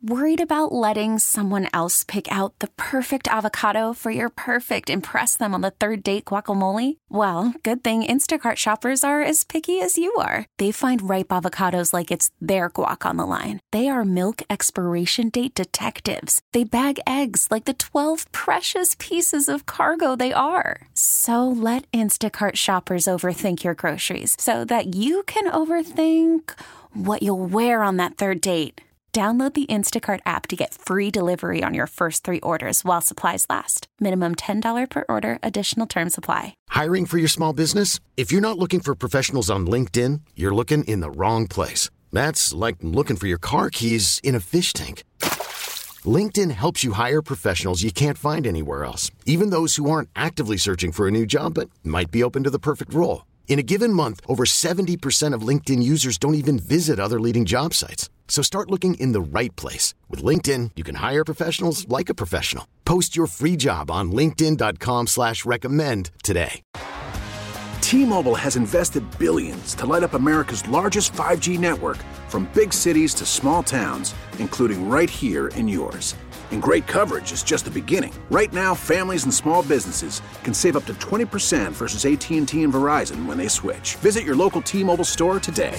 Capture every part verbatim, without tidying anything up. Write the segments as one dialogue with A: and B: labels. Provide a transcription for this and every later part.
A: Worried about letting someone else pick out the perfect avocado for your perfect impress them on the third date guacamole? Well, good thing Instacart shoppers are as picky as you are. They find ripe avocados like it's their guac on the line. They are milk expiration date detectives. They bag eggs like the twelve precious pieces of cargo they are. So let Instacart shoppers overthink your groceries so that you can overthink what you'll wear on that third date. Download the Instacart app to get free delivery on your first three orders while supplies last. Minimum ten dollars per order. Additional terms apply.
B: Hiring for your small business? If you're not looking for professionals on LinkedIn, you're looking in the wrong place. That's like looking for your car keys in a fish tank. LinkedIn helps you hire professionals you can't find anywhere else, even those who aren't actively searching for a new job but might be open to the perfect role. In a given month, over seventy percent of LinkedIn users don't even visit other leading job sites. So start looking in the right place. With LinkedIn, you can hire professionals like a professional. Post your free job on linkedin dot com slash recommend today.
C: T-Mobile has invested billions to light up America's largest five G network, from big cities to small towns, including right here in yours. And great coverage is just the beginning. Right now, families and small businesses can save up to twenty percent versus A T and T and Verizon when they switch. Visit your local T-Mobile store today.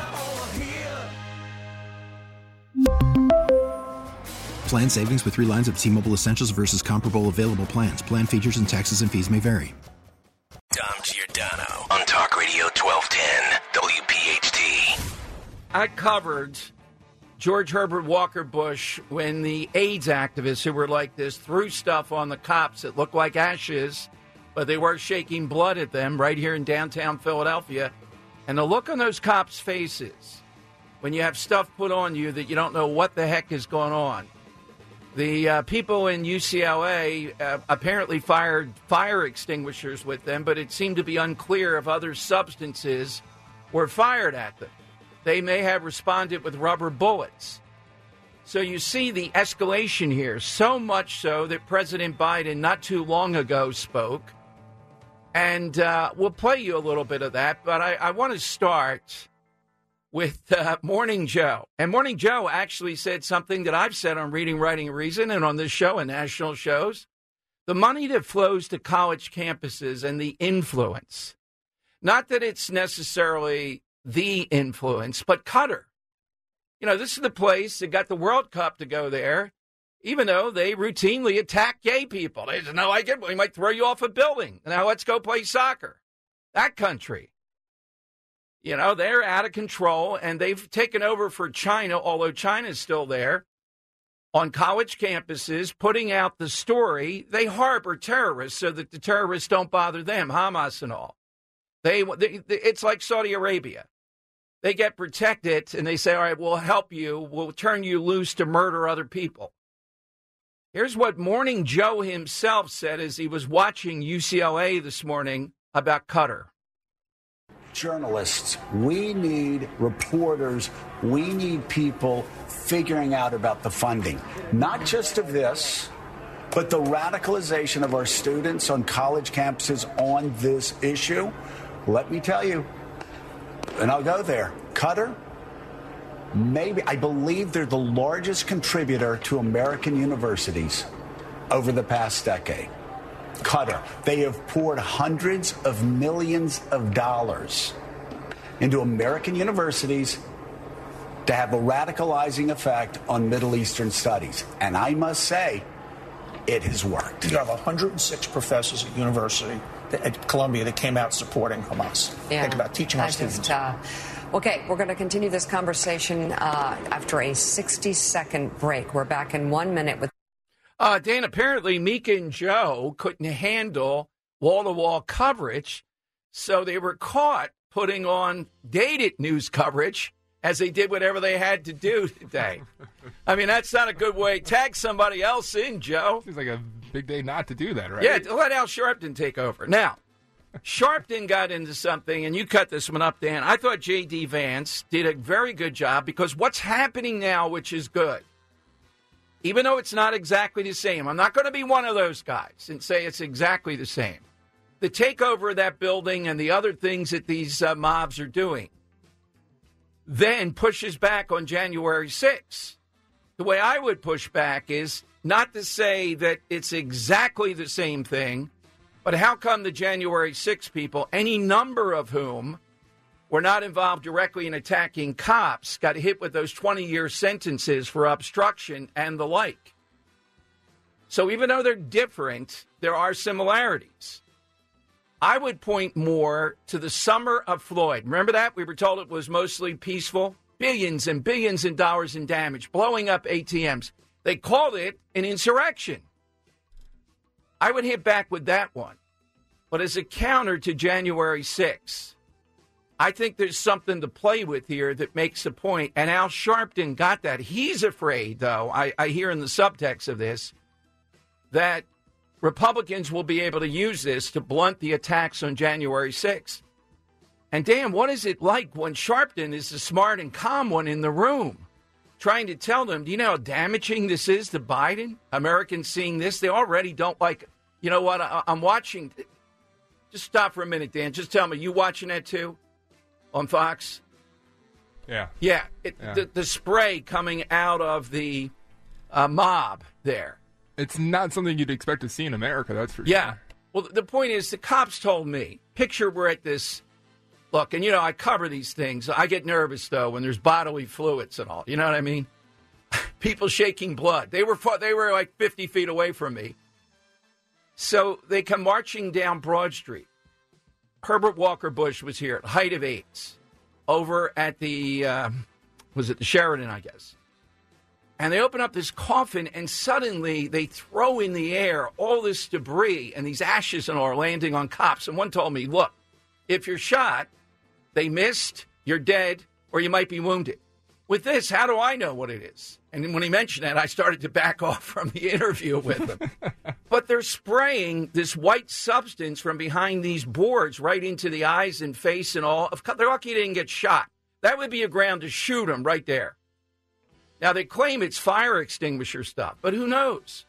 D: Plan savings with three lines of T-Mobile Essentials versus comparable available plans. Plan features and taxes and fees may vary.
E: Dom Giordano on Talk Radio twelve ten W P H T.
F: I covered George Herbert Walker Bush when the AIDS activists who were like this threw stuff on the cops that looked like ashes, but they were shaking blood at them right here in downtown Philadelphia. And the look on those cops' faces when you have stuff put on you that you don't know what the heck is going on. The uh, people in U C L A uh, apparently fired fire extinguishers with them, but it seemed to be unclear if other substances were fired at them. They may have responded with rubber bullets. So you see the escalation here, so much so that President Biden not too long ago spoke. And uh, we'll play you a little bit of that, but I, I want to start with uh, Morning Joe. And Morning Joe actually said something that I've said on Reading, Writing, Reason and on this show and national shows. The money that flows to college campuses and the influence. Not that it's necessarily the influence, but Qatar. You know, this is the place that got the World Cup to go there, even though they routinely attack gay people. They said, no, I get, we might throw you off a building. Now let's go play soccer. That country. You know, they're out of control, and they've taken over for China, although China's still there, on college campuses, putting out the story. They harbor terrorists so that the terrorists don't bother them, Hamas and all. They, they It's like Saudi Arabia. They get protected, and they say, all right, we'll help you. We'll turn you loose to murder other people. Here's what Morning Joe himself said as he was watching U C L A this morning about Qatar.
G: Journalists, we need reporters, we need people figuring out about the funding, not just of this, but the radicalization of our students on college campuses on this issue. Let me tell you, and I'll go there, Qatar, maybe, I believe they're the largest contributor to American universities over the past decade. Qatar. They have poured hundreds of millions of dollars into American universities to have a radicalizing effect on Middle Eastern studies. And I must say, it has worked.
H: You have one hundred six professors at university at Columbia that came out supporting Hamas.
I: Yeah,
H: Think about teaching our students.
I: Just, uh, okay, we're going to continue this conversation uh, after a sixty-second break. We're back in one minute with...
F: Uh, Dan, apparently Mika and Joe couldn't handle wall-to-wall coverage, so they were caught putting on dated news coverage as they did whatever they had to do today. I mean, that's not a good way. Tag somebody else in, Joe.
J: Seems like a big day not to do that, right?
F: Yeah, let Al Sharpton take over. Now, Sharpton got into something, and you cut this one up, Dan. I thought J D. Vance did a very good job because what's happening now, which is good, even though it's not exactly the same, I'm not going to be one of those guys and say it's exactly the same. The takeover of that building and the other things that these uh, mobs are doing then pushes back on January sixth. the way I would push back is not to say that it's exactly the same thing, but how come the January sixth people, any number of whom were not involved directly in attacking cops, got hit with those twenty-year sentences for obstruction and the like? So even though they're different, there are similarities. I would point more to the summer of Floyd. Remember that? We were told it was mostly peaceful. Billions and billions of dollars in damage, blowing up A T Ms. They called it an insurrection. I would hit back with that one. But as a counter to January sixth, I think there's something to play with here that makes a point. And Al Sharpton got that. He's afraid, though, I, I hear in the subtext of this, that Republicans will be able to use this to blunt the attacks on January sixth. And, Dan, what is it like when Sharpton is the smart and calm one in the room, trying to tell them, do you know how damaging this is to Biden? Americans seeing this, they already don't like, you know what, I, I'm watching. Just stop for a minute, Dan. Just tell me, you watching that too on Fox?
J: Yeah.
F: Yeah. It,
J: yeah.
F: The, the spray coming out of the uh, mob there.
J: It's not something you'd expect to see in America, that's for
F: yeah.
J: sure.
F: Yeah. Well, the point is, the cops told me, picture we're at this. Look, and, you know, I cover these things. I get nervous, though, when there's bodily fluids and all. You know what I mean? People shaking blood. They were they were like fifty feet away from me. So they come marching down Broad Street. Herbert Walker Bush was here at height of AIDS over at the, uh, was it the Sheridan, I guess. And they open up this coffin, and suddenly they throw in the air all this debris and these ashes and all are landing on cops. And one told me, look, if you're shot, they missed, you're dead, or you might be wounded. With this, how do I know what it is? And when he mentioned that, I started to back off from the interview with him. But they're spraying this white substance from behind these boards right into the eyes and face and all. They're lucky they didn't get shot. That would be a ground to shoot them right there. Now, they claim it's fire extinguisher stuff, but who knows?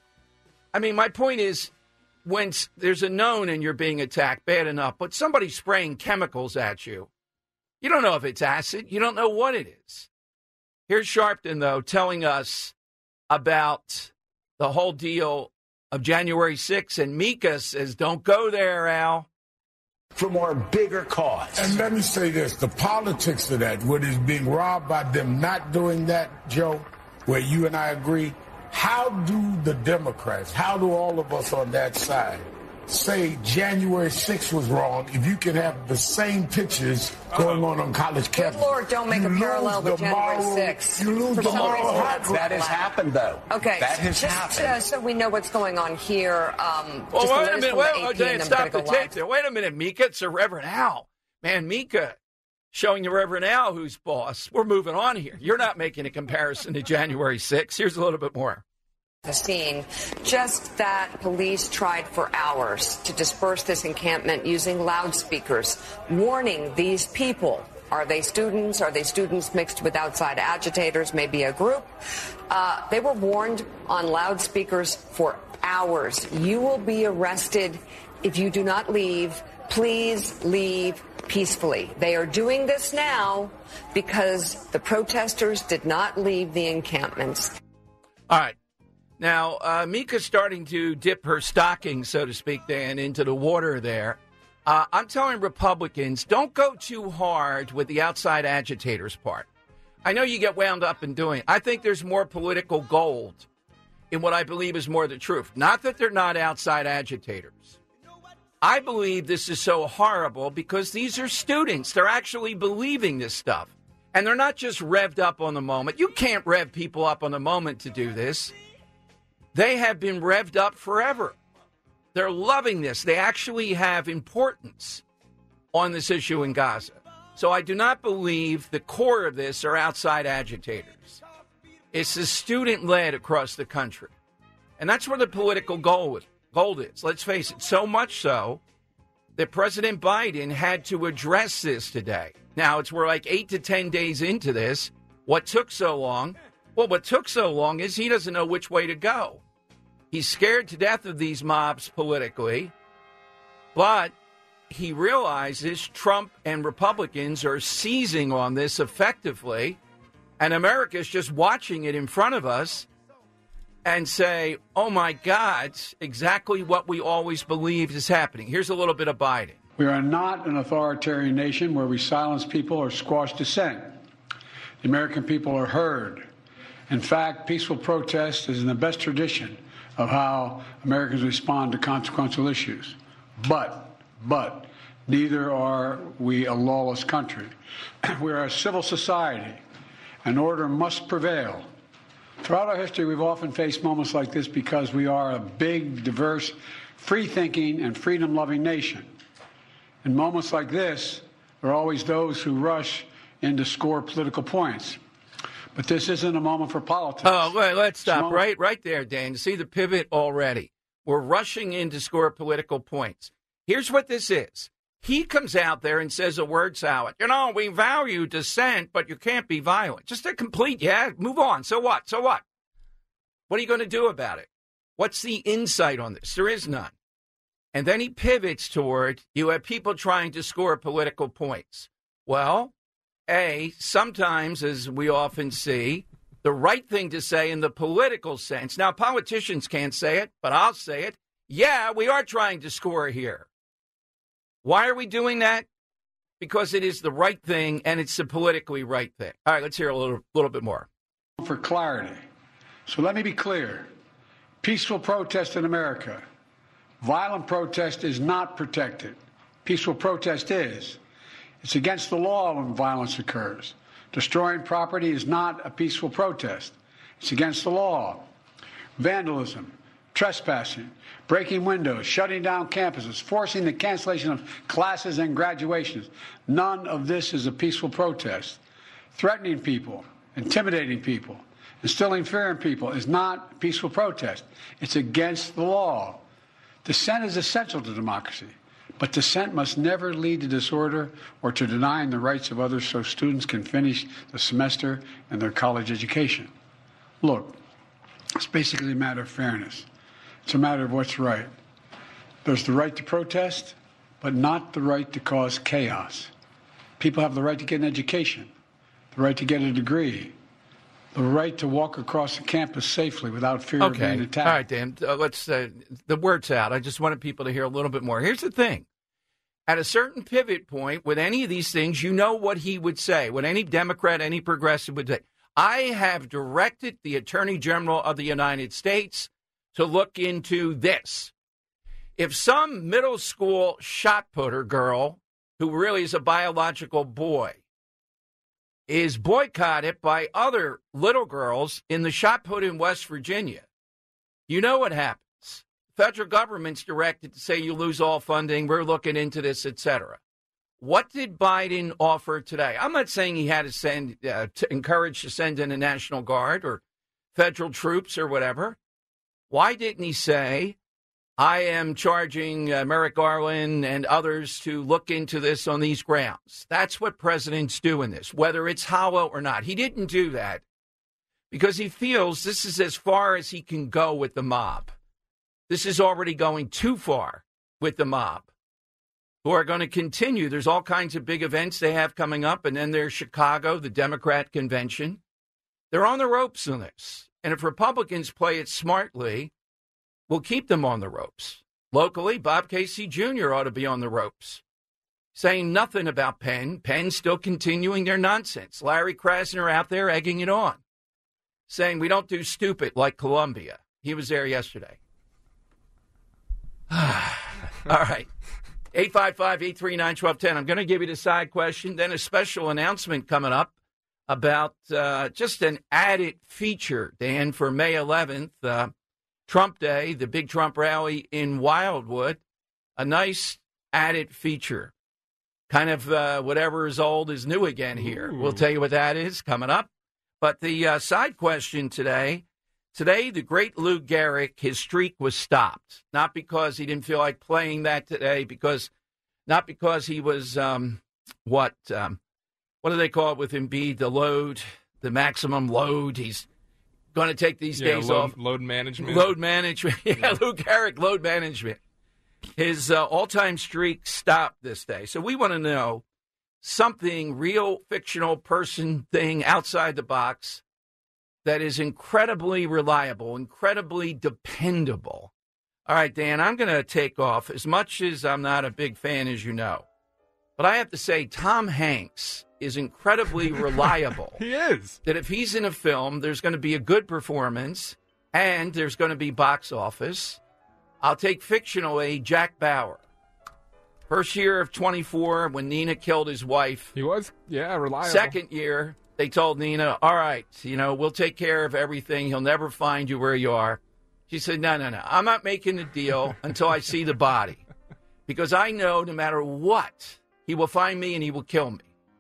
F: I mean, my point is, when there's a known and you're being attacked, bad enough, but somebody spraying chemicals at you, you don't know if it's acid. You don't know what it is. Here's Sharpton, though, telling us about the whole deal of January sixth, and Mika says, don't go there, Al.
K: For more bigger cause.
L: And let me say this, the politics of that, what is being robbed by them not doing that, Joe, where you and I agree, how do the Democrats, how do all of us on that side say January sixth was wrong if you can have the same pictures going on on college campuses?
I: Good Lord, don't make
L: you
I: a parallel with January sixth.
L: You lose the moral high ground.
K: That has happened, though.
I: Okay,
K: that has
I: just
K: happened.
I: Uh, so we know what's going on here. Um,
F: well,
I: just
F: wait a minute. Wait, wait, wait, stop the tape there. Wait a minute, Mika. It's a Reverend Al. Man, Mika, showing you Reverend Al who's boss. We're moving on here. You're not making a comparison to January sixth. Here's a little bit more.
I: The scene, just that police tried for hours to disperse this encampment using loudspeakers, warning these people. Are they students? Are they students mixed with outside agitators, maybe a group? Uh, they were warned on loudspeakers for hours. You will be arrested if you do not leave. Please leave peacefully. They are doing this now because the protesters did not leave the encampments.
F: All right. Now, uh, Mika's starting to dip her stocking, so to speak, Dan, into the water there. Uh, I'm telling Republicans, don't go too hard with the outside agitators part. I know you get wound up in doing it. I think there's more political gold in what I believe is more the truth. Not that they're not outside agitators. I believe this is so horrible because these are students. They're actually believing this stuff. And they're not just revved up on the moment. You can't rev people up on the moment to do this. They have been revved up forever. They're loving this. They actually have importance on this issue in Gaza. So I do not believe the core of this are outside agitators. It's the student-led across the country. And that's where the political goal is. Gold is. Let's face it, so much so that President Biden had to address this today. Now, it's we're like eight to ten days into this. What took so long? Well, what took so long is he doesn't know which way to go. He's scared to death of these mobs politically, but he realizes Trump and Republicans are seizing on this effectively, And America is just watching it in front of us and say, oh, my God, exactly what we always believed is happening. Here's a little bit of Biden.
M: We are not an authoritarian nation where we silence people or squash dissent. The American people are heard. In fact, peaceful protest is in the best tradition of how Americans respond to consequential issues. But, but, neither are we a lawless country. We are a civil society, and order must prevail. Throughout our history, we've often faced moments like this because we are a big, diverse, free-thinking, and freedom-loving nation. In moments like this, there are always those who rush in to score political points. But this isn't a moment for politics.
F: Oh, wait, let's stop right right there, Dan. You see the pivot already. We're rushing in to score political points. Here's what this is. He comes out there and says a word salad. You know, we value dissent, but you can't be violent. Just a complete, yeah, move on. So what? So what? What are you going to do about it? What's the insight on this? There is none. And then he pivots toward, you have people trying to score political points. Well, A, sometimes, as we often see, the right thing to say in the political sense, now politicians can't say it, but I'll say it, yeah, we are trying to score here. Why are we doing that? Because it is the right thing, and it's the politically right thing. All right, let's hear a little, little bit more.
M: For clarity. So let me be clear. Peaceful protest in America. Violent protest is not protected. Peaceful protest is. It's against the law when violence occurs. Destroying property is not a peaceful protest. It's against the law. Vandalism, trespassing, breaking windows, shutting down campuses, forcing the cancellation of classes and graduations. None of this is a peaceful protest. Threatening people, intimidating people, instilling fear in people is not a peaceful protest. It's against the law. Dissent is essential to democracy, but dissent must never lead to disorder or to denying the rights of others so students can finish the semester and their college education. Look, it's basically a matter of fairness. It's a matter of what's right. There's the right to protest, but not the right to cause chaos. People have the right to get an education, the right to get a degree, the right to walk across the campus safely without fear
F: okay.
M: of being attacked.
F: All right, Dan, uh, let's, uh, the word's out. I just wanted people to hear a little bit more. Here's the thing. At a certain pivot point with any of these things, you know what he would say, what any Democrat, any progressive would say. I have directed the Attorney General of the United States to look into this. If some middle school shot putter girl, who really is a biological boy, is boycotted by other little girls in the shot put in West Virginia, you know what happens. Federal government's directed to say you lose all funding, we're looking into this, et cetera. What did Biden offer today? I'm not saying he had to send, uh, to encourage to send in a National Guard or federal troops or whatever. Why didn't he say, I am charging uh, Merrick Garland and others to look into this on these grounds? That's what presidents do in this, whether it's hollow or not. He didn't do that because he feels this is as far as he can go with the mob. This is already going too far with the mob, who are going to continue. There's all kinds of big events they have coming up, and then there's Chicago, the Democrat convention. They're on the ropes in this. And if Republicans play it smartly, we'll keep them on the ropes. Locally, Bob Casey Junior ought to be on the ropes, saying nothing about Penn. Penn still continuing their nonsense. Larry Krasner out there egging it on, saying we don't do stupid like Columbia. He was there yesterday. All right. eight five five, eight three nine, one two one zero. I'm going to give you the side question, then a special announcement coming up about uh, just an added feature, Dan, for May eleventh, uh, Trump Day, the big Trump rally in Wildwood. A nice added feature. Kind of uh, whatever is old is new again here. Ooh. We'll tell you what that is coming up. But the uh, side question today, today the great Lou Gehrig, his streak was stopped. Not because he didn't feel like playing that today, because not because he was, um, what, um, what do they call it with Embiid, the load, the maximum load. He's going to take these
J: yeah,
F: days
J: load,
F: off.
J: Load management.
F: Load management. yeah,
J: yeah,
F: Lou Gehrig, load management. His uh, all-time streak stopped this day. So we want to know, something, real fictional person thing outside the box that is incredibly reliable, incredibly dependable. All right, Dan, I'm going to take off. As much as I'm not a big fan, as you know, but I have to say Tom Hanks is incredibly reliable.
J: He is.
F: That if he's in a film, there's going to be a good performance and there's going to be box office. I'll take fictionally Jack Bauer. First year of twenty-four when Nina killed his wife.
J: He was, yeah, reliable.
F: Second year, they told Nina, all right, you know, we'll take care of everything. He'll never find you where you are. She said, no, no, no. I'm not making a deal until I see the body. Because I know no matter what, he will find me and he will kill me.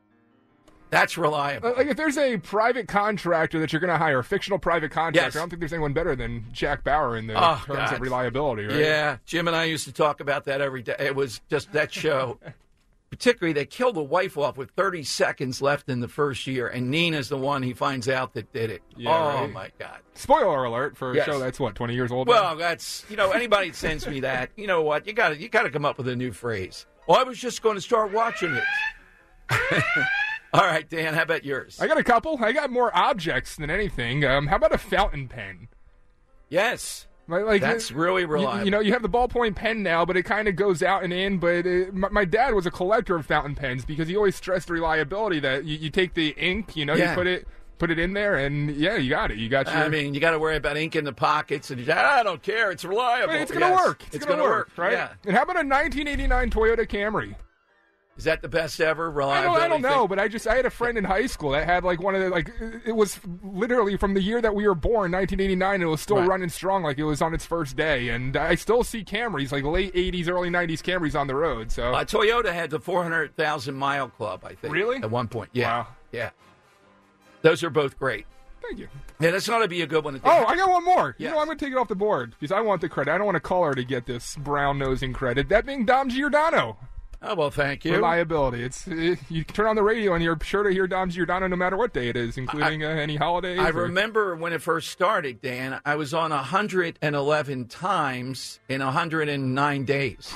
F: That's reliable.
J: Like if there's a private contractor that you're going to hire, a fictional private contractor,
F: Yes.
J: I don't think there's anyone better than Jack Bauer in the
F: Oh,
J: terms
F: God.
J: of reliability, right?
F: Yeah, Jim and I used to talk about that every day. It was just that show. Particularly, they killed the wife off with thirty seconds left in the first year, and Nina's the one he finds out that did it.
J: Yeah,
F: oh,
J: right.
F: my God.
J: Spoiler alert for a
F: Yes.
J: show that's, what, twenty years old
F: Well,
J: now?
F: that's, you know, anybody that sends me that, you know what, you got you got to come up with a new phrase. Well, I was just going to start watching it. All right, Dan, how about yours?
J: I got a couple. I got more objects than anything. Um, how about a fountain pen?
F: Yes.
J: Like, like
F: That's
J: uh,
F: really
J: you-
F: reliable.
J: You, know, you have the ballpoint pen now, but it kind of goes out and in. But uh, my, my dad was a collector of fountain pens because he always stressed reliability. That you, you take the ink, you know,
F: Yeah.
J: you put it put it in there, and yeah, you got it. You got your.
F: I mean, you got to worry about ink in the pockets, and you, I don't care. It's reliable.
J: But it's gonna
F: Yes,
J: work. It's,
F: It's,
J: gonna,
F: gonna
J: work, right?
F: Yeah.
J: And how about a nineteen eighty-nine Toyota Camry?
F: Is that the best ever
J: I don't,
F: reliability?
J: I don't know,
F: thing?
J: but I just I had a friend in high school that had like one of the like it was literally from the year that we were born, nineteen eighty-nine, and it was still
F: Right.
J: running strong like it was on its first day. And I still see Camrys, like late eighties, early nineties Camrys on the road. So
F: Uh, Toyota had the four hundred thousand mile club, I think.
J: Really?
F: At one point. Yeah.
J: Wow.
F: Yeah. Those are both great.
J: Thank you.
F: Yeah, that's going to be a good one. To
J: Oh, I got one more.
F: Yes.
J: You know, I'm going to take it off the board because I want the credit. I don't want a caller to get this brown nosing credit. That being Dom Giordano.
F: Oh, well, thank you.
J: Reliability. It's it, you turn on the radio and you're sure to hear Dom Giordano no matter what day it is, including uh, any holidays.
F: I
J: or-
F: remember when it first started, Dan, I was on one hundred eleven times in one hundred nine days.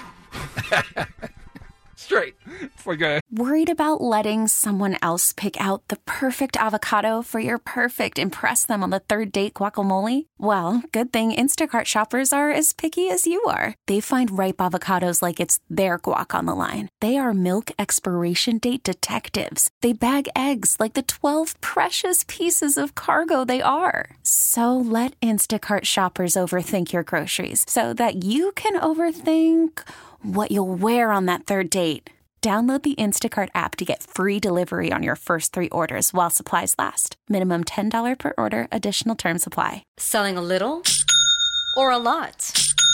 F: Straight.
J: It's like a
A: Worried about letting someone else pick out the perfect avocado for your perfect impress them on the third date guacamole? Well, good thing Instacart shoppers are as picky as you are. They find ripe avocados like it's their guac on the line. They are milk expiration date detectives. They bag eggs like the twelve precious pieces of cargo they are. So let Instacart shoppers overthink your groceries so that you can overthink what you'll wear on that third date. Download the Instacart app to get free delivery on your first three orders while supplies last. Minimum ten dollars per order. Additional terms apply.
N: Selling a little or a lot?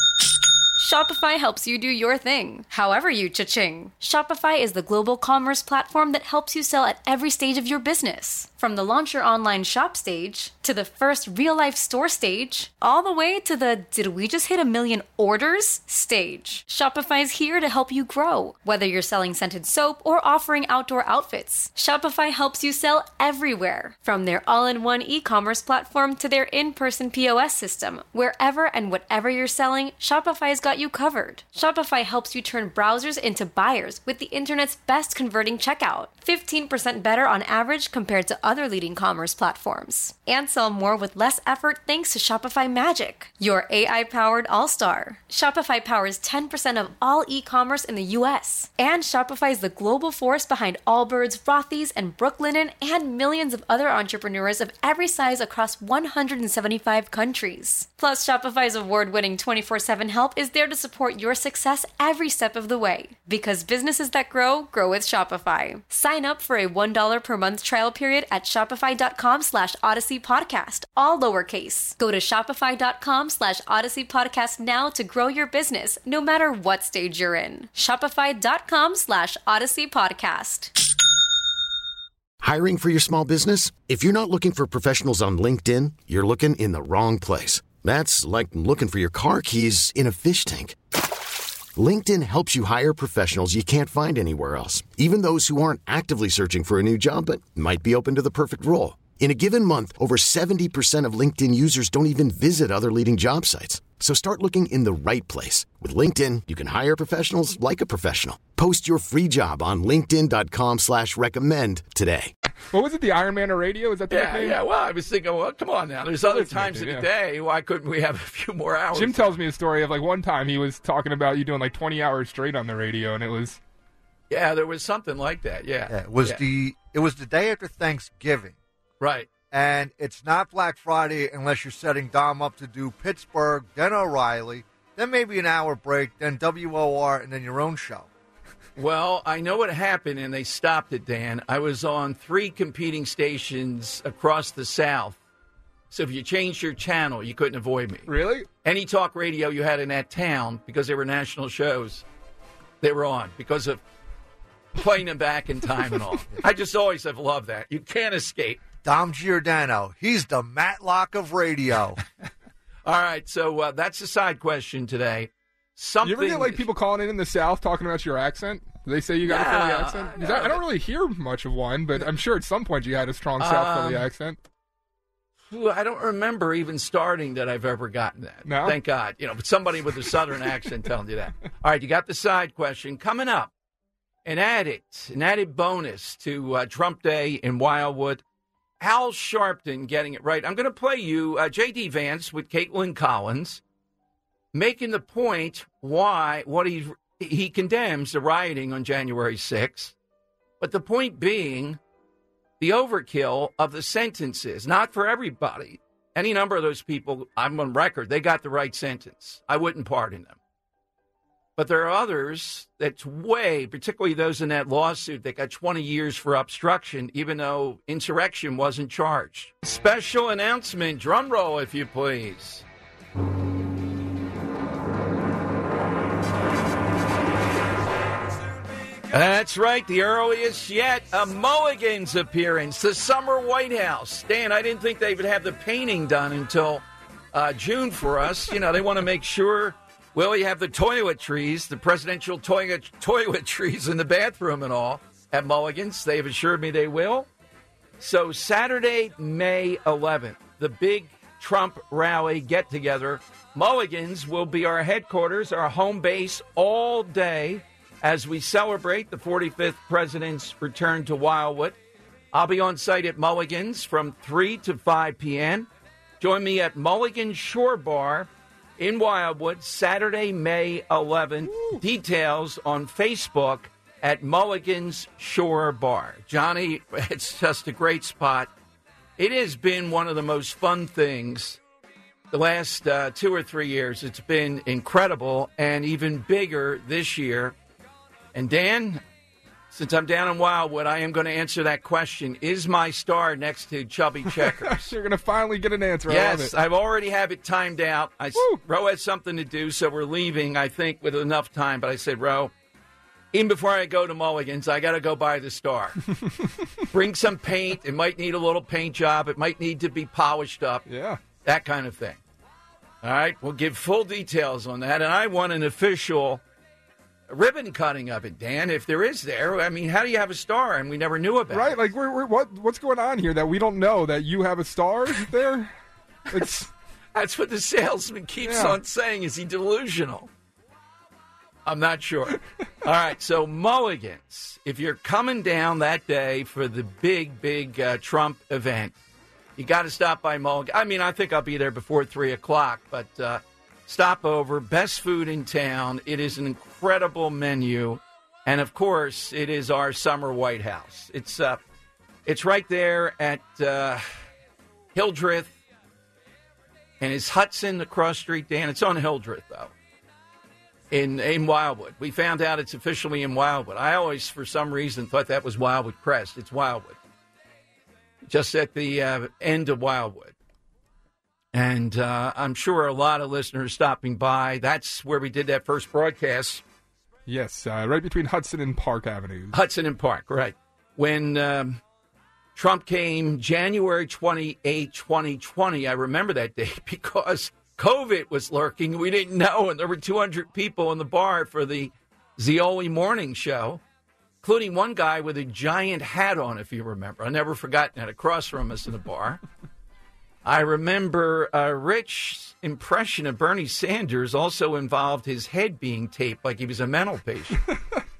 N: Shopify helps you do your thing, however you cha-ching. Shopify is the global commerce platform that helps you sell at every stage of your business. From the launch your online shop stage, to the first real-life store stage, all the way to the did we just hit a million orders stage. Shopify's here to help you grow. Whether you're selling scented soap or offering outdoor outfits, Shopify helps you sell everywhere. From their all-in-one e-commerce platform to their in-person P O S system, wherever and whatever you're selling, Shopify's got you covered. Shopify helps you turn browsers into buyers with the internet's best converting checkout. fifteen percent better on average compared to other leading commerce platforms. And sell more with less effort thanks to Shopify Magic, your A I-powered all-star. Shopify powers ten percent of all e-commerce in the U S. And Shopify is the global force behind Allbirds, Rothy's, and Brooklinen, and millions of other entrepreneurs of every size across one hundred seventy-five countries. Plus, Shopify's award-winning twenty-four seven help is there to support your success every step of the way. Because businesses that grow, grow with Shopify. Sign up for a one dollar per month trial period at shopify.com slash Odyssey Podcast, all lowercase. Go to shopify.com slash Odyssey Podcast now to grow your business, no matter what stage you're in. Shopify.com slash Odyssey Podcast.
B: Hiring for your small business? If you're not looking for professionals on LinkedIn, you're looking in the wrong place. That's like looking for your car keys in a fish tank. LinkedIn helps you hire professionals you can't find anywhere else, even those who aren't actively searching for a new job but might be open to the perfect role. In a given month, over seventy percent of LinkedIn users don't even visit other leading job sites. So start looking in the right place. With LinkedIn, you can hire professionals like a professional. Post your free job on linkedin.com slash recommend today.
J: What was it, the Iron Man of radio? Is that the
F: Yeah,
J: nickname?
F: yeah. Well, I was thinking, well, come on now. There's other
J: That's
F: times in
J: nickname,
F: the
J: yeah.
F: day. Why couldn't we have a few more hours?
J: Jim tells me a story of like one time he was talking about you doing like twenty hours straight on the radio, and it was...
F: Yeah, there was something like that, yeah.
O: Yeah, it was
F: Yeah.
O: the it was the day after Thanksgiving.
F: Right.
O: And it's not Black Friday unless you're setting Dom up to do Pittsburgh, then O'Reilly, then maybe an hour break, then W O R, and then your own show.
F: Well, I know what happened, and they stopped it, Dan. I was on three competing stations across the South. So if you changed your channel, you couldn't avoid me.
J: Really?
F: Any talk radio you had in that town, because they were national shows, they were on because of playing them back in time and all. I just always have loved that. You can't escape.
O: Dom Giordano, he's the Matlock of radio.
F: All right, so uh, that's the side question today. Something.
J: You ever get like people calling in in the South talking about your accent? Do they say you got
F: Yeah,
J: a Philly accent? 'Cause I, I don't really hear much of one, but I'm sure at some point you had a strong South Philly
F: Um,
J: accent.
F: Ooh, I don't remember even starting that I've ever gotten that.
J: No?
F: Thank God. You know, but somebody with a Southern accent telling you that. All right, you got the side question coming up. An added, an added bonus to uh, Trump Day in Wildwood. Al Sharpton getting it right. I'm going to play you uh, J D. Vance with Caitlin Collins, making the point why what he he condemns the rioting on January sixth, but the point being the overkill of the sentences, not for everybody. Any number of those people, I'm on record, they got the right sentence. I wouldn't pardon them. But there are others that's way, particularly those in that lawsuit that got twenty years for obstruction, even though insurrection wasn't charged. Special announcement, drum roll if you please. That's right, the earliest yet, a Mulligan's appearance, the summer White House. Dan, I didn't think they would have the painting done until uh, June for us. You know, they want to make sure, well, you have the toiletries, the presidential toilet toiletries in the bathroom and all at Mulligan's. They've assured me they will. So Saturday, May eleventh, the big Trump rally get-together. Mulligan's will be our headquarters, our home base all day, as we celebrate the forty-fifth president's return to Wildwood. I'll be on site at Mulligan's from three to five p.m. Join me at Mulligan Shore Bar in Wildwood, Saturday, May eleventh. Woo. Details on Facebook at Mulligan's Shore Bar. Johnny, it's just a great spot. It has been one of the most fun things the last uh, two or three years. It's been incredible and even bigger this year. And Dan, since I'm down in Wildwood, I am going to answer that question. Is my star next to Chubby Checkers?
J: You're going to finally get an answer.
F: Yes,
J: I love it.
F: I've already have it timed out. I, Ro has something to do, so we're leaving, I think, with enough time. But I said, Ro, even before I go to Mulligan's, I got to go buy the star. Bring some paint. It might need a little paint job. It might need to be polished up.
J: Yeah.
F: That kind of thing. All right, we'll give full details on that. And I want an official ribbon cutting of it, Dan, if there is there. I mean, how do you have a star and we never knew about
J: Right,
F: it?
J: like we're, we're, what what's going on here that we don't know that you have a star there? It's
F: That's what the salesman keeps
J: Yeah.
F: on saying. Is he delusional? I'm not sure. All right, so Mulligan's, if you're coming down that day for the big, big uh, Trump event, you got to stop by Mulligan's. I mean, I think I'll be there before three o'clock, but uh, stop over. Best food in town. It is an incredible menu. And, of course, it is our summer White House. It's uh, it's right there at uh, Hildreth. And it's Hudson across street, Dan. It's on Hildreth, though, in in Wildwood. We found out it's officially in Wildwood. I always, for some reason, thought that was Wildwood Crest. It's Wildwood. Just at the uh, end of Wildwood. And uh, I'm sure a lot of listeners stopping by. That's where we did that first broadcast.
J: Yes, uh, right between Hudson and Park Avenues.
F: Hudson and Park, right. When um, Trump came January twenty-eighth, twenty twenty, I remember that day because COVID was lurking. We didn't know, and there were two hundred people in the bar for the Zioli morning show, including one guy with a giant hat on, if you remember. I've never forgotten that, across from us in the bar. I remember a Rich impression of Bernie Sanders also involved his head being taped like he was a mental patient.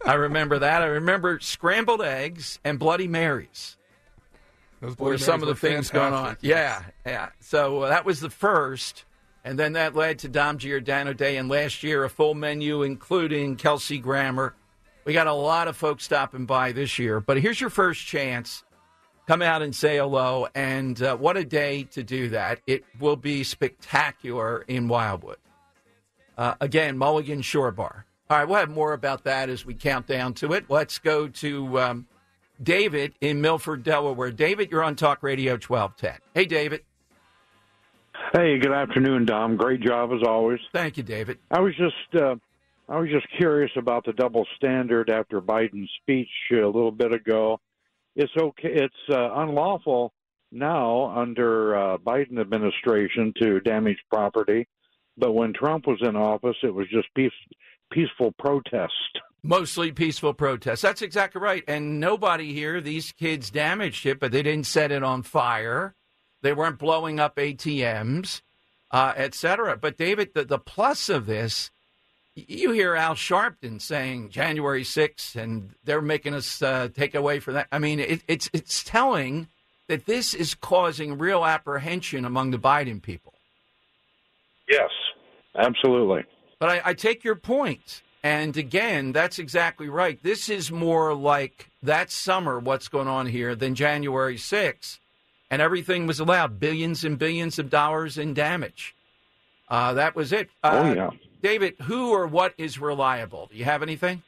F: I remember that. I remember scrambled eggs and Bloody Marys.
J: Those
F: were some of the things going on. Yeah, yeah. So uh, that was the first, and then that led to Dom Giordano Day, and last year a full menu including Kelsey Grammer. We got a lot of folks stopping by this year, but here's your first chance. Come out and say hello, and uh, what a day to do that. It will be spectacular in Wildwood. Uh, again, Mulligan Shore Bar. All right, we'll have more about that as we count down to it. Let's go to um, David in Milford, Delaware. David, you're on Talk Radio twelve ten. Hey, David.
P: Hey, good afternoon, Dom. Great job as always.
F: Thank you, David.
P: I was just uh, I was just curious about the double standard after Biden's speech a little bit ago. It's okay. It's uh, unlawful now under uh, Biden administration to damage property, but when Trump was in office, it was just peace, peaceful protest.
F: Mostly peaceful protest. That's exactly right. And nobody here, these kids damaged it, but they didn't set it on fire. They weren't blowing up A T Ms, uh, et cetera. But, David, the, the plus of this, you hear Al Sharpton saying January sixth, and they're making us uh, take away from that. I mean, it, it's it's telling that this is causing real apprehension among the Biden people.
P: Yes, absolutely.
F: But I, I take your point. And again, that's exactly right. This is more like that summer, what's going on here, than January sixth. And everything was allowed, billions and billions of dollars in damage. Uh, that was it. Uh,
P: oh, yeah.
F: David, who or what is reliable? Do you have anything?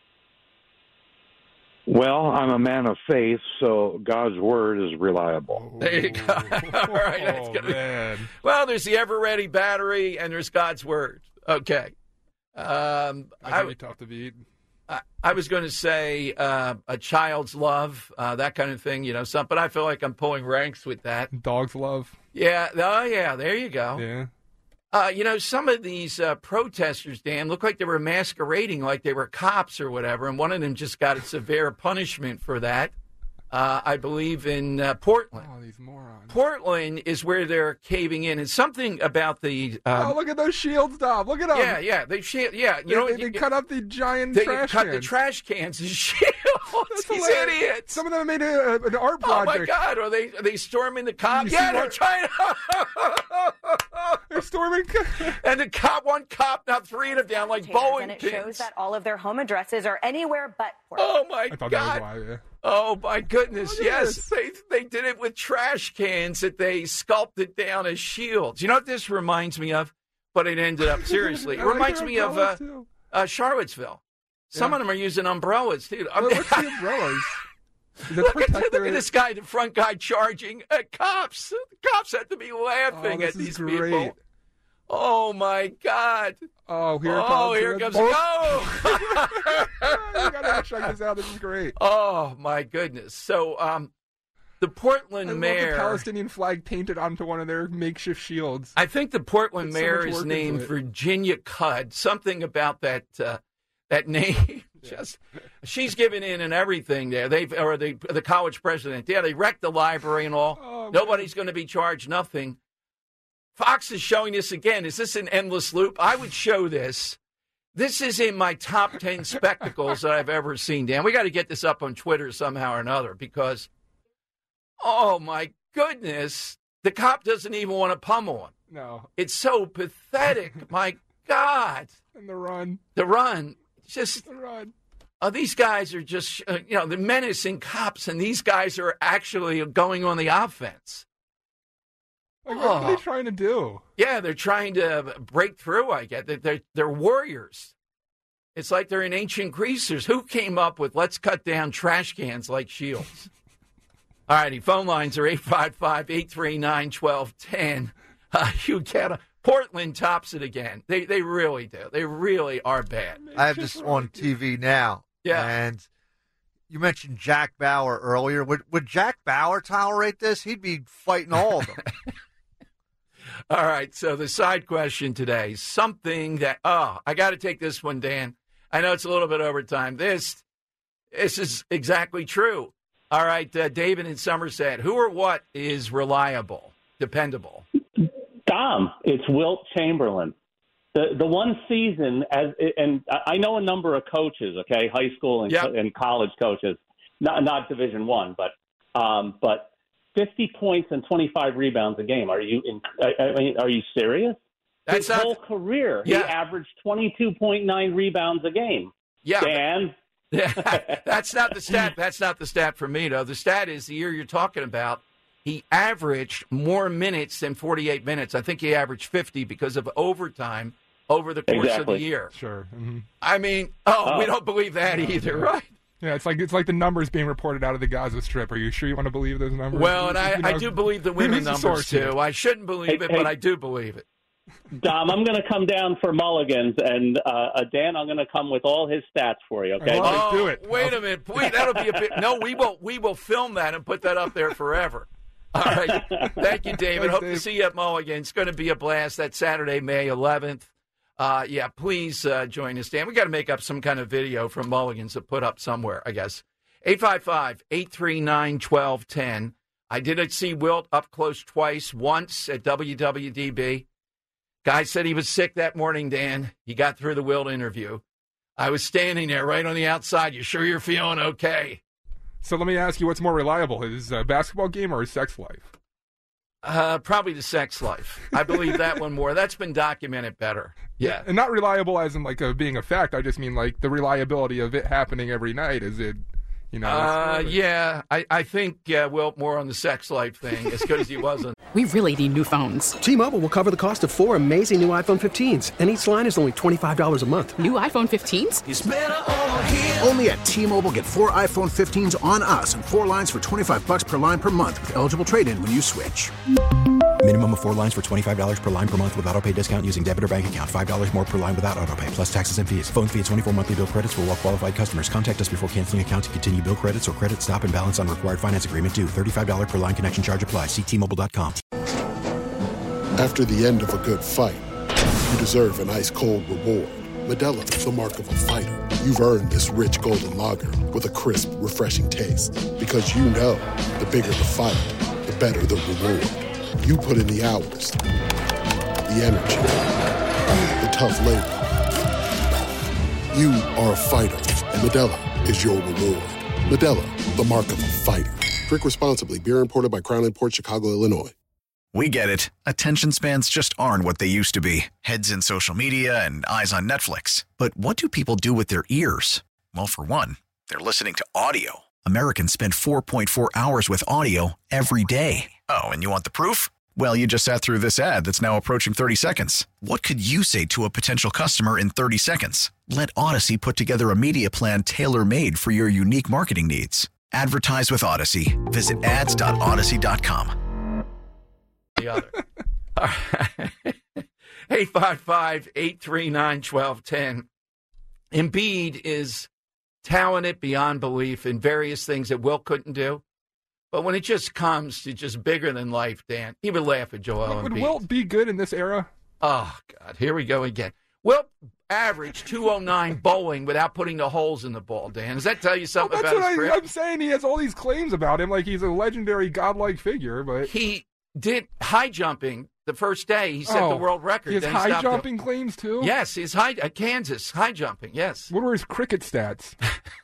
P: Well, I'm a man of faith, so God's word is reliable.
F: There you go. All right. That's
J: Oh,
F: gonna be-
J: man.
F: Well, there's the ever-ready battery, and there's God's word. Okay. Um,
J: That's going to
F: I,
J: be tough to beat.
F: I, I was going to say uh, a child's love, uh, that kind of thing, you know, something. But I feel like I'm pulling ranks with that.
J: Dog's love.
F: Yeah. Oh, yeah. There you go.
J: Yeah.
F: Uh, you know, some of these uh, protesters, Dan, look like they were masquerading like they were cops or whatever, and one of them just got a severe punishment for that, uh, I believe, in uh, Portland.
J: Oh, these morons.
F: Portland is where they're caving in, and something about the... Um,
J: oh, look at those shields, Dom. Look at them.
F: yeah, yeah, they shield, yeah. You
J: They,
F: know,
J: they,
F: what,
J: they
F: you-
J: cut up the giant
F: they
J: trash
F: cut
J: cans.
F: the trash cans as shields.
J: That's
F: These
J: hilarious.
F: idiots.
J: Some of them made a, an art
F: Oh,
J: project.
F: my God. Are they, are they storming the cop?
J: You see
F: Yeah, they're
J: what-
F: trying to...
J: They're storming.
F: And the cop, one cop, now three of them down like bowling
Q: and it
F: pins.
Q: shows that all of their home addresses are anywhere but Portland.
F: Oh, my
J: I thought
F: God.
J: that was why, yeah.
F: Oh, my goodness.
J: Look at
F: Yes,
J: this.
F: they they did it with trash cans that they sculpted down as shields. You know what this reminds me of? But it ended up, seriously. It
J: I like
F: reminds
J: their
F: me of uh,
J: umbrellas, too.
F: uh, Charlottesville. Some
J: Yeah.
F: of them are using umbrellas, too. I
J: Well,
F: mean,
J: what's the umbrellas? Is that to
F: look, at,
J: protect
F: look
J: their-
F: at this guy, the front guy charging at cops. The cops have to be
J: Oh,
F: laughing
J: this
F: at
J: is
F: these
J: great.
F: people. Oh, my God.
J: Oh, here it
F: oh,
J: comes.
F: here
J: it
F: comes.
J: comes.
F: Oh!
J: You gotta check this out. This is great.
F: Oh, my goodness. So, um, the Portland
J: I love
F: mayor.
J: the Palestinian flag painted onto one of their makeshift shields.
F: I think the Portland
J: Put so
F: mayor
J: much
F: is
J: work into
F: named
J: it.
F: Virginia Cudd. Something about that uh, that name. Just she's given in and everything there. They've or the the college president. Yeah, they wrecked the library and all.
J: Oh,
F: Nobody's going to be charged nothing. Fox is showing this again. Is this an endless loop? I would show this. This is in my top ten spectacles that I've ever seen, Dan. We got to get this up on Twitter somehow or another because, oh, my goodness, the cop doesn't even want to pummel him.
J: No.
F: It's so pathetic. My God.
J: And the run.
F: The run. Just,
J: The run.
F: uh, these guys are just, uh, you know, the menacing cops, and these guys are actually going on the offense.
J: Like, what are
F: Oh.
J: they trying to do?
F: Yeah, they're trying to break through, I get. They're, they're, they're warriors. It's like they're in ancient Greasers. Who came up with let's cut down trash cans like shields? All righty, phone lines are eight five five, eight three nine, one two one zero. Uh, you get a, Portland tops it again. They they really do. They really are bad.
O: I have this on T V now.
F: Yeah.
O: And you mentioned Jack Bauer earlier. Would would Jack Bauer tolerate this? He'd be fighting all of them.
F: All right, so the side question today, something that, oh, I got to take this one, Dan. I know it's a little bit overtime. This, this is exactly true. All right, uh, David in Somerset, who or what is reliable, dependable?
R: Dom, it's Wilt Chamberlain. The the one season, as and I know a number of coaches, okay, high school and,
F: Yep.
R: and college coaches, not not Division One, but um, but fifty points and twenty-five rebounds a game. Are you in, I, I mean, are you serious?
F: That's
R: His
F: not-
R: whole career,
F: Yeah.
R: he averaged twenty-two point nine rebounds a game.
F: Yeah.
R: Dan.
F: That's not the stat. That's not the stat for me, though. The stat is the year you're talking about. He averaged more minutes than forty-eight minutes. I think he averaged fifty because of overtime over the course
J: Exactly.
F: of the year.
J: Sure. Mm-hmm.
F: I mean, oh, we don't believe that either, right?
J: Yeah, it's like it's like the numbers being reported out of the Gaza Strip. Are you sure you want to believe those numbers?
F: Well, and I,
J: You know,
F: I do believe the women
J: who's the
F: numbers,
J: source here?
F: too. I shouldn't believe
R: Hey,
F: it,
R: hey.
F: but I do believe it.
R: Dom, I'm going to come down for Mulligans, and uh, uh, Dan, I'm going to come with all his stats for you. Okay,
F: Oh, wait a minute. Please, that'll be a bit. No, we will. We will film that and put that up there forever. All right. Thank you, David.
J: Thanks,
F: Hope
J: Dave.
F: to see you at Mulligan. It's going to be a blast. That's Saturday, May eleventh. Uh, yeah, please uh, join us, Dan. We got to make up some kind of video from Mulligan's to put up somewhere, I guess. eight five five, eight three nine, one two one zero. I did see Wilt up close twice, once at W W D B. Guy said he was sick that morning, Dan. He got through the Wilt interview. I was standing there right on the outside. You sure you're feeling okay?
J: So let me ask you, what's more reliable, his uh, basketball game or his sex life?
F: Uh, probably the sex life. I believe that one more. That's been documented better. Yeah.
J: And not reliable as in like uh, being a fact. I just mean like the reliability of it happening every night. Is it, you know?
F: Uh, yeah, I, I think uh, Wilt more on the sex life thing as good as he was on.
S: We really need new phones.
T: T-Mobile will cover the cost of four amazing new iPhone fifteens, and each line is only twenty-five dollars a month.
S: New iPhone fifteens?
C: It's better over here. Only at T-Mobile, get four iPhone fifteens on us and four lines for twenty-five bucks per line per month with eligible trade-in when you switch.
D: Minimum of four lines for twenty-five dollars per line per month with autopay discount using debit or bank account. five dollars more per line without autopay, plus taxes and fees. Phone fee at twenty-four monthly bill credits for well-qualified customers. Contact us before canceling account to continue bill credits or credit stop and balance on required finance agreement due. thirty-five dollars per line connection charge applies. See T Mobile dot com.
U: After the end of a good fight, you deserve an ice-cold reward. Modelo is the mark of a fighter. You've earned this rich golden lager with a crisp, refreshing taste. Because you know, the bigger the fight, the better the reward. You put in the hours, the energy, the tough labor. You are a fighter, and Modelo is your reward. Modelo, the mark of a fighter. Drink responsibly. Beer imported by Crown Imports, Chicago, Illinois.
V: We get it. Attention spans just aren't what they used to be. Heads in social media and eyes on Netflix. But what do people do with their ears? Well, for one, they're listening to audio. Americans spend four point four hours with audio every day. Oh, and you want the proof? Well, you just sat through this ad that's now approaching thirty seconds. What could you say to a potential customer in thirty seconds? Let Odyssey put together a media plan tailor-made for your unique marketing needs. Advertise with Odyssey. Visit ads dot odyssey dot com.
F: The other. All right. eight five five, eight three nine, one two one zero. Embiid is talented beyond belief in various things that Wilt couldn't do. But when it just comes to just bigger than life, Dan, he would laugh at Joel
J: Would
F: Embiid.
J: Wilt be good in this era?
F: Oh, God, here we go again. Wilt averaged two oh nine bowling without putting the holes in the ball, Dan. Does that tell you something
J: Well, that's
F: about his
J: what I,
F: grip?
J: I'm saying. He has all these claims about him, like he's a legendary godlike figure. But
F: he did high jumping the first day. He set
J: Oh,
F: the world record.
J: He has
F: then
J: high
F: stopped
J: jumping
F: it.
J: claims too.
F: Yes, his high uh, Kansas high jumping. Yes.
J: What were his cricket stats?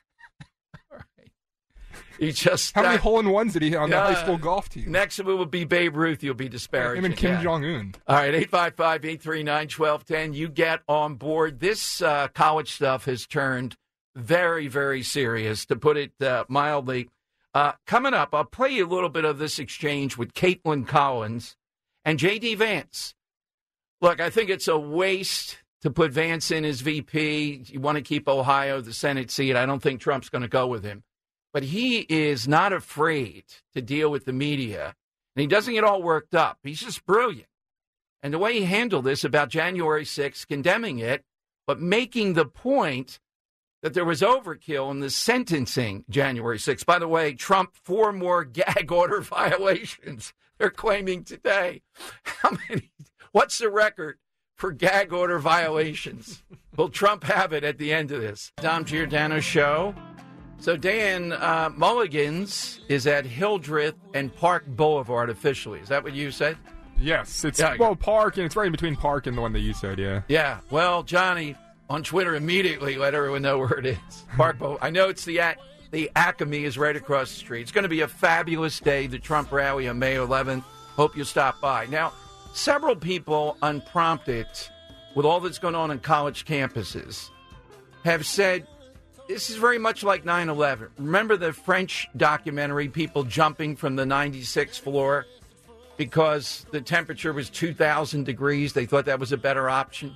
F: He just
J: How many
F: uh,
J: hole in ones did he hit on the
F: uh,
J: high school golf team?
F: Next of it would be Babe Ruth. You'll be disparaging.
J: Him and Kim
F: yeah.
J: Jong Un.
F: All right, eight five five, eight three nine, one two one zero. You get on board. This uh, college stuff has turned very, very serious, to put it uh, mildly. Uh, coming up, I'll play you a little bit of this exchange with Caitlin Collins and J D. Vance. Look, I think it's a waste to put Vance in as V P. You want to keep Ohio the Senate seat. I don't think Trump's going to go with him. But he is not afraid to deal with the media, and he doesn't get all worked up. He's just brilliant. And the way he handled this about January sixth, condemning it, but making the point that there was overkill in the sentencing January sixth. By the way, Trump, four more gag order violations they're claiming today. How many? What's the record for gag order violations? Will Trump have it at the end of this? Dom Giordano Show. So, Dan, uh, Mulligan's is at Hildreth and Park Boulevard officially. Is that what you said?
J: Yes, it's
F: Yeah,
J: well Park, and it's right in between Park and the one that you said. Yeah.
F: Yeah. Well, Johnny on Twitter immediately let everyone know where it is. Park Bowl. I know it's the the Acme is right across the street. It's going to be a fabulous day. The Trump rally on May eleventh. Hope you stop by. Now, several people, unprompted, with all that's going on in college campuses, have said this is very much like nine eleven. Remember the French documentary, people jumping from the ninety-sixth floor because the temperature was two thousand degrees? They thought that was a better option.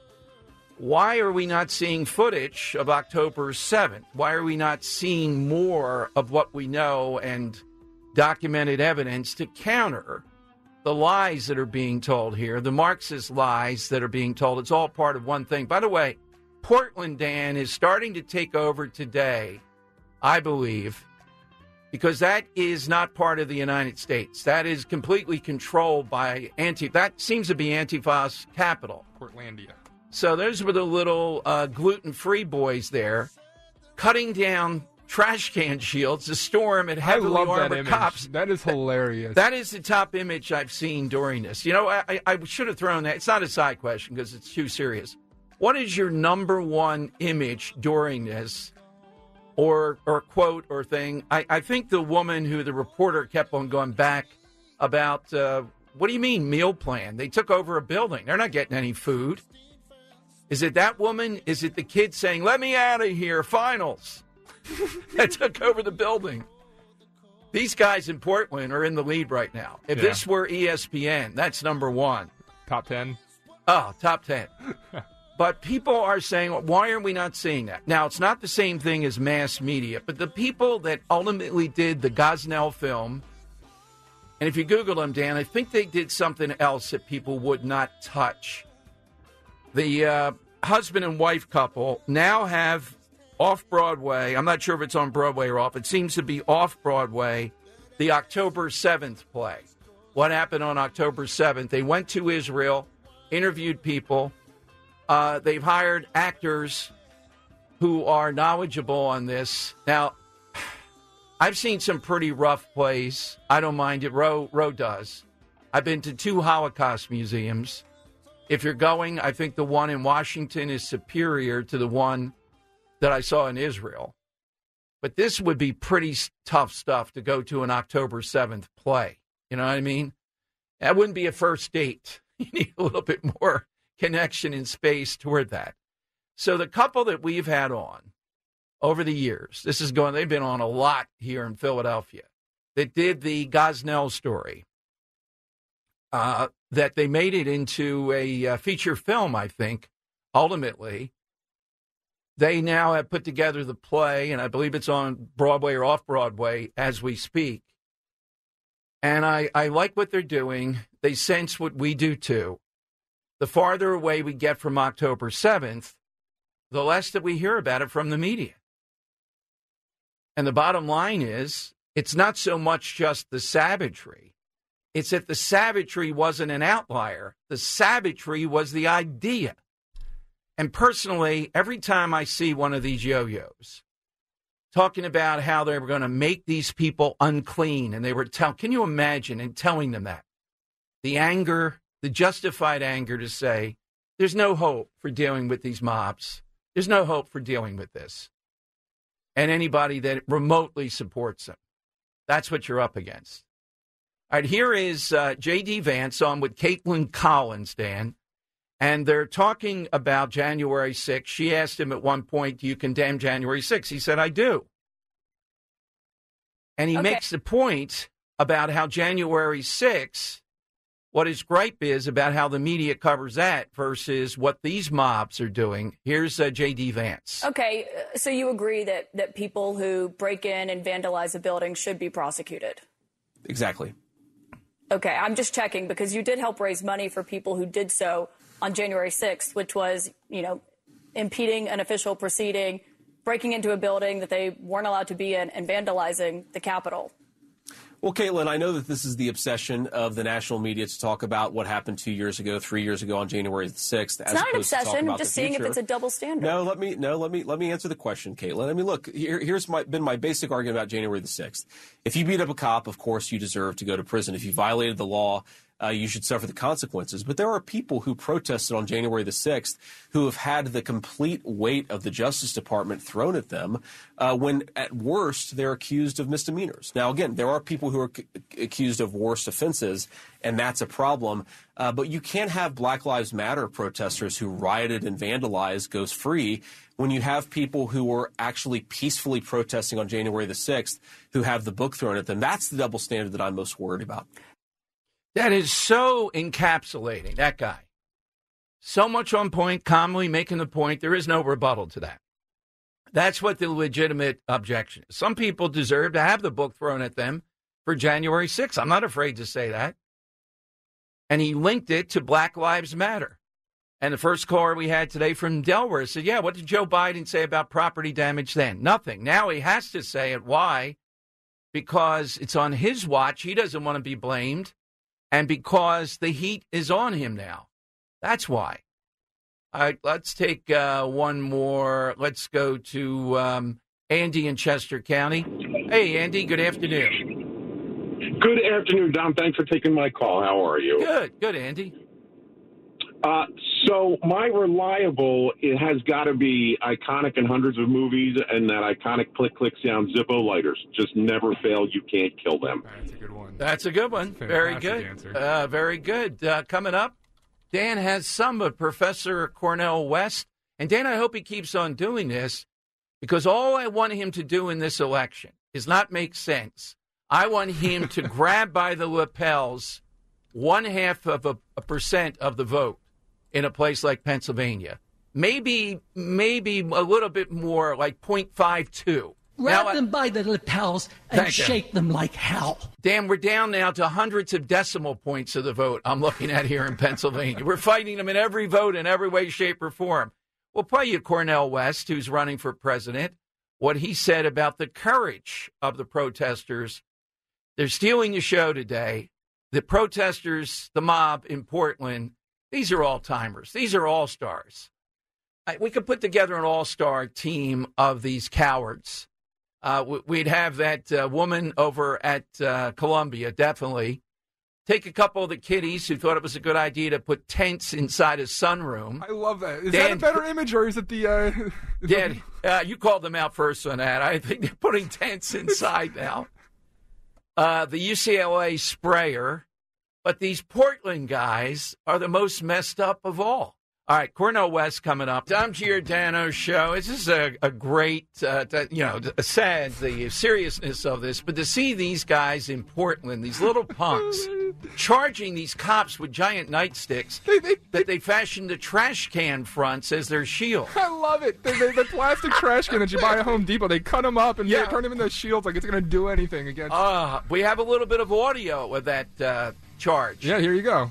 F: Why are we not seeing footage of October seventh? Why are we not seeing more of what we know and documented evidence to counter the lies that are being told here, the Marxist lies that are being told? It's all part of one thing. By the way, Portland, Dan, is starting to take over today, I believe, because that is not part of the United States. That is completely controlled by Antifa. That seems to be Antifa's capital.
J: Portlandia.
F: So those were the little uh, gluten-free boys there cutting down trash can shields to storm at heavily
J: I love that
F: armored
J: image.
F: cops.
J: That is hilarious.
F: That is the top image I've seen during this. You know, I, I should have thrown that. It's not a side question because it's too serious. What is your number one image during this, or or quote or thing? I, I think the woman who the reporter kept on going back about, uh, what do you mean meal plan? They took over a building. They're not getting any food. Is it that woman? Is it the kid saying, let me out of here, finals? That took over the building. These guys in Portland are in the lead right now. If
J: Yeah.
F: this were E S P N, that's number one.
J: Top ten?
F: Oh, top ten. But people are saying, why are we not seeing that? Now, it's not the same thing as mass media, but the people that ultimately did the Gosnell film, and if you Google them, Dan, I think they did something else that people would not touch. The uh, husband and wife couple now have off-Broadway. I'm not sure if it's on Broadway or off. It seems to be off-Broadway, the October seventh play. What happened on October seventh? They went to Israel, interviewed people. Uh, they've hired actors who are knowledgeable on this. Now, I've seen some pretty rough plays. I don't mind it. Roe, Roe does. I've been to two Holocaust museums. If you're going, I think the one in Washington is superior to the one that I saw in Israel. But this would be pretty tough stuff to go to an October seventh play. You know what I mean? That wouldn't be a first date. You need a little bit more connection in space toward that. So the couple that we've had on over the years, this is going, they've been on a lot here in Philadelphia, that did the Gosnell story. Uh, that they made it into a uh, feature film, I think, ultimately. They now have put together the play, and I believe it's on Broadway or off-Broadway as we speak. And I, I like what they're doing. They sense what we do, too. The farther away we get from October seventh, the less that we hear about it from the media. And the bottom line is, it's not so much just the savagery. It's that the savagery wasn't an outlier. The savagery was the idea. And personally, every time I see one of these yo-yos talking about how they were going to make these people unclean, and they were telling, can you imagine and telling them that? The anger, the justified anger to say, there's no hope for dealing with these mobs. There's no hope for dealing with this. And anybody that remotely supports them. That's what you're up against. All right, here is uh, J D. Vance on with Caitlin Collins, Dan, and they're talking about January sixth. She asked him at one point, do you condemn January sixth? He said, I do. And he okay. makes the point about how January sixth, what his gripe is about how the media covers that versus what these mobs are doing. Here's uh, J D. Vance.
E: Okay, so you agree that, that people who break in and vandalize a building should be prosecuted?
G: Exactly.
E: Okay, I'm just checking because you did help raise money for people who did so on January sixth, which was, you know, impeding an official proceeding, breaking into a building that they weren't allowed to be in, and vandalizing the Capitol.
G: Well, Caitlin, I know that this is the obsession of the national media to talk about what happened two years ago, three years ago on January the sixth.
E: It's not an obsession. I'm just seeing if it's a double standard.
G: No, let me no, let me let me answer the question, Caitlin. I mean, look, here, here's my, been my basic argument about January the sixth. If you beat up a cop, of course you deserve to go to prison. If you violated the law, uh, you should suffer the consequences. But there are people who protested on January the sixth who have had the complete weight of the Justice Department thrown at them uh, when, at worst, they're accused of misdemeanors. Now, again, there are people who are c- accused of worse offenses, and that's a problem. Uh, but you can't have Black Lives Matter protesters who rioted and vandalized go free when you have people who were actually peacefully protesting on January the sixth who have the book thrown at them. That's the double standard that I'm most worried about.
F: That is so encapsulating, that guy. So much on point, calmly making the point. There is no rebuttal to that. That's what the legitimate objection is. Some people deserve to have the book thrown at them for January sixth. I'm not afraid to say that. And he linked it to Black Lives Matter. And the first caller we had today from Delaware said, yeah, what did Joe Biden say about property damage then? Nothing. Now he has to say it. Why? Because it's on his watch. He doesn't want to be blamed. And because the heat is on him now. That's why. All right, let's take uh, one more. Let's go to um, Andy in Chester County. Hey, Andy, good afternoon.
H: Good afternoon, Dom. Thanks for taking my call. How are you?
F: Good, good, Andy.
H: Uh, so my reliable, it has got to be iconic in hundreds of movies, and that iconic click, click sound, Zippo lighters. Just never fail. You can't kill them.
J: That's a good one.
F: That's a good one. Very good. Uh, very good. Uh, coming up, Dan has some of Professor Cornel West. And Dan, I hope he keeps on doing this, because all I want him to do in this election is not make sense. I want him to grab by the lapels one half of a, a percent of the vote in a place like Pennsylvania. Maybe, maybe a little bit more, like zero point five two.
L: Grab
F: now,
L: them by the lapels and shake
F: you.
L: them like hell.
F: Dan, we're down now to hundreds of decimal points of the vote I'm looking at here in Pennsylvania. We're fighting them in every vote in every way, shape, or form. We'll play you Cornel West, who's running for president, what he said about the courage of the protesters. They're stealing the show today. The protesters, the mob in Portland, these are all-timers. These are all-stars. We could put together an all-star team of these cowards. Uh, we'd have that uh, woman over at uh, Columbia, definitely. Take a couple of the kiddies who thought it was a good idea to put tents inside a sunroom.
J: I love that. Is
F: Dan,
J: that a better image, or is it the... Uh, is
F: Dan, uh, you called them out first on that. I think they're putting tents inside now. Uh, the U C L A sprayer. But these Portland guys are the most messed up of all. All right, Cornel West coming up. Dom Giordano show. This is a, a great, uh, to, you know, sad, the seriousness of this. But to see these guys in Portland, these little punks, charging these cops with giant nightsticks
J: they, they,
F: that they fashioned the trash can fronts as their shield.
J: I love it. They, they, the plastic trash can that you buy at Home Depot, they cut them up and
F: Yeah.
J: they turn them into shields like it's going to do anything against.
F: Uh, we have a little bit of audio with that uh, charge.
J: Yeah, here you go.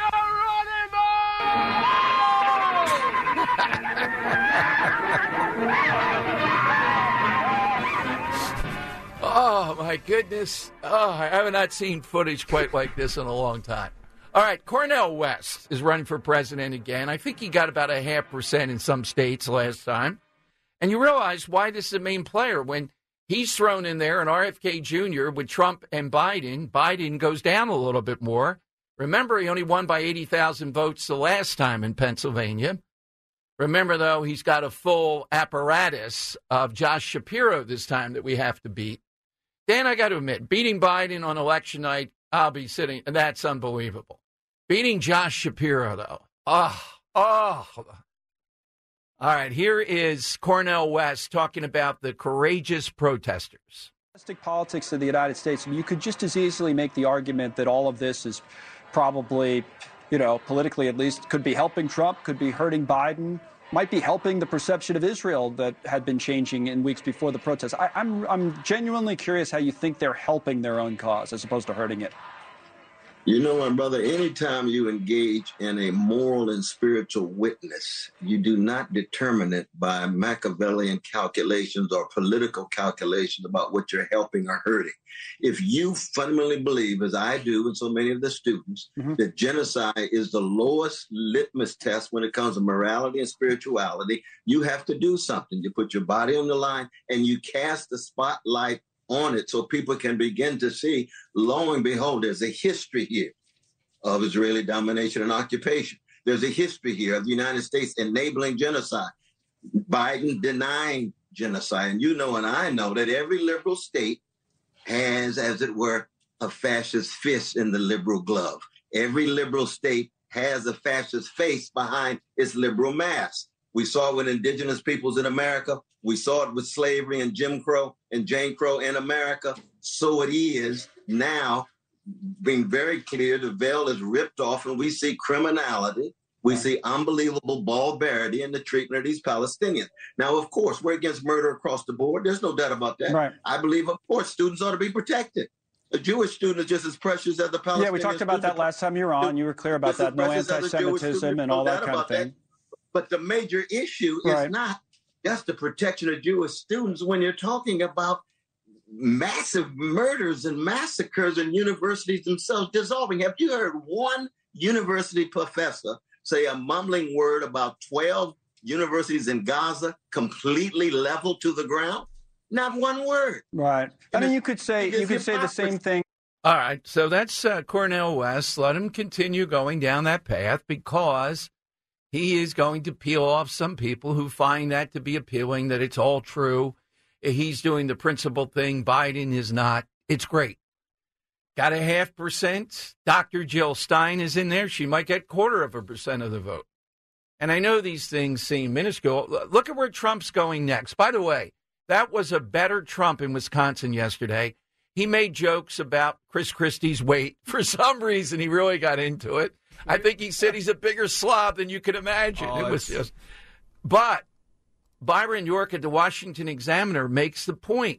F: Oh, my goodness. Oh, I have not seen footage quite like this in a long time. All right, Cornel West is running for president again. I think he got about a half percent in some states last time. And you realize why this is a main player. When he's thrown in there, an R F K Junior with Trump and Biden, Biden goes down a little bit more. Remember, he only won by eighty thousand votes the last time in Pennsylvania. Remember, though, he's got a full apparatus of Josh Shapiro this time that we have to beat. Dan, I got to admit, beating Biden on election night, I'll be sitting, and that's unbelievable. Beating Josh Shapiro, though, oh, oh. All right, here is Cornel West talking about the courageous protesters.
W: Domestic politics of the United States, you could just as easily make the argument that all of this is probably, you know, politically at least, could be helping Trump, could be hurting Biden, might be helping the perception of Israel that had been changing in weeks before the protests. I, I'm, I'm genuinely curious how you think they're helping their own cause as opposed to hurting it.
X: You know, my brother, anytime you engage in a moral and spiritual witness, you do not determine it by Machiavellian calculations or political calculations about what you're helping or hurting. If you fundamentally believe, as I do and so many of the students, mm-hmm. that genocide is the lowest litmus test when it comes to morality and spirituality, you have to do something. You put your body on the line and you cast the spotlight on it so people can begin to see, lo and behold, there's a history here of Israeli domination and occupation. There's a history here of the United States enabling genocide, Biden denying genocide. And you know and I know that every liberal state has, as it were, a fascist fist in the liberal glove. Every liberal state has a fascist face behind its liberal mask. We saw it with indigenous peoples in America. We saw it with slavery and Jim Crow and Jane Crow in America. So it is now being very clear. The veil is ripped off and we see criminality. We see unbelievable barbarity in the treatment of these Palestinians. Now, of course, we're against murder across the board. There's no doubt about that.
W: Right.
X: I believe, of course, students ought to be protected. A Jewish student is just as precious as the Palestinian.
W: Yeah, we talked about that last time you were on. You were clear about that. No anti-Semitism and all that kind of thing.
X: But the major issue is not just the protection of Jewish students when you're talking about massive murders and massacres in universities themselves dissolving. Have you heard one university professor say a mumbling word about twelve universities in Gaza completely leveled to the ground? Not one word.
W: Right. I mean, you could say you could say the same thing.
F: All right. So that's uh, Cornel West. Let him continue going down that path because he is going to peel off some people who find that to be appealing, that it's all true. He's doing the principled thing. Biden is not. It's great. Got a half percent. Doctor Jill Stein is in there. She might get quarter of a percent of the vote. And I know these things seem minuscule. Look at where Trump's going next. By the way, that was a better Trump in Wisconsin yesterday. He made jokes about Chris Christie's weight. For some reason, he really got into it. I think he said he's a bigger slob than you could imagine.
A: Oh,
F: it was just, but Byron York at the Washington Examiner makes the point.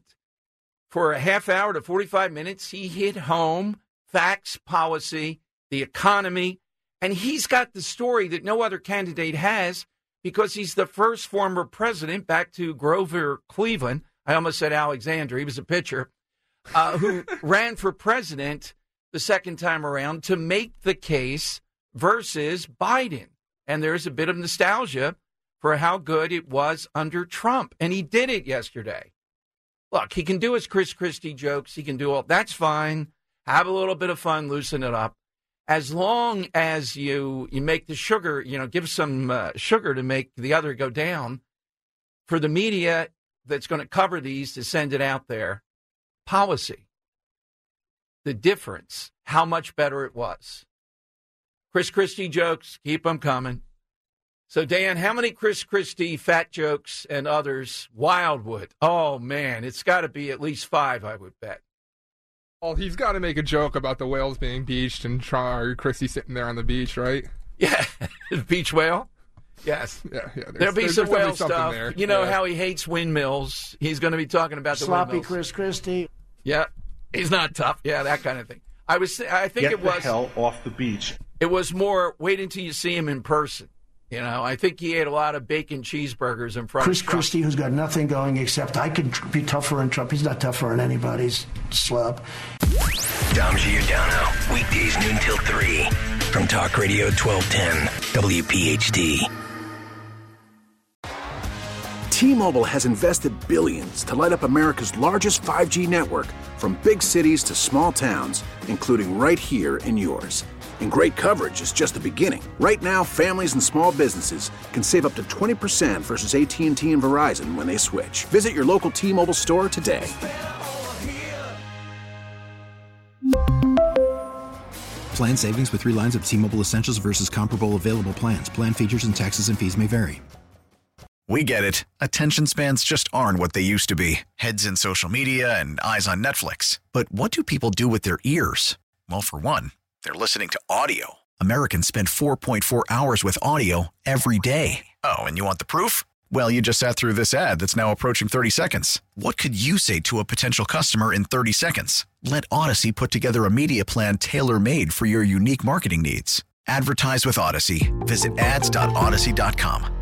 F: For a half hour to forty-five minutes, he hit home, facts, policy, the economy, and he's got the story that no other candidate has because he's the first former president, back to Grover Cleveland. I almost said Alexander. He was a pitcher uh, who ran for president the second time around to make the case versus Biden. And there's a bit of nostalgia for how good it was under Trump. And he did it yesterday. Look, he can do his Chris Christie jokes. He can do all that's fine. Have a little bit of fun, loosen it up. As long as you you make the sugar, you know, give some uh, sugar to make the other go down. For the media that's going to cover these to send it out there, policy, the difference, how much better it was. Chris Christie jokes, keep them coming. So, Dan, how many Chris Christie fat jokes and others? Wildwood. Oh, man, it's got to be at least five, I would bet.
J: Oh, he's got to make a joke about the whales being beached and try Christie sitting there on the beach, right?
F: Yeah, beach whale. Yes.
J: Yeah, yeah.
F: There'll be some whale
J: something
F: stuff.
J: there.
F: You know
J: yeah.
F: how he hates windmills. He's going to be talking about the
A: Sloppy
F: windmills.
A: Chris Christie.
F: Yeah, he's not tough. Yeah, that kind of thing. I was. I think
I: Get
F: it was.
I: the hell off the beach.
F: It was more. Wait until you see him in person. You know, I think he ate a lot of bacon cheeseburgers in front
A: Chris
F: of Trump.
A: Christie, who's got nothing going except I could be tougher than Trump. He's not tougher than anybody's slub.
K: Dom Giordano, weekdays noon till three from Talk Radio twelve ten W P H D.
C: T-Mobile has invested billions to light up America's largest five G network, from big cities to small towns, including right here in yours. And great coverage is just the beginning. Right now, families and small businesses can save up to twenty percent versus A T and T and Verizon when they switch. Visit your local T-Mobile store today.
D: Plan savings with three lines of T-Mobile Essentials versus comparable available plans. Plan features and taxes and fees may vary.
V: We get it. Attention spans just aren't what they used to be. Heads in social media and eyes on Netflix. But what do people do with their ears? Well, for one, they're listening to audio. Americans spend four point four hours with audio every day. Oh, and you want the proof? Well, you just sat through this ad that's now approaching thirty seconds. What could you say to a potential customer in thirty seconds? Let Odyssey put together a media plan tailor-made for your unique marketing needs. Advertise with Odyssey. Visit ads dot odyssey dot com.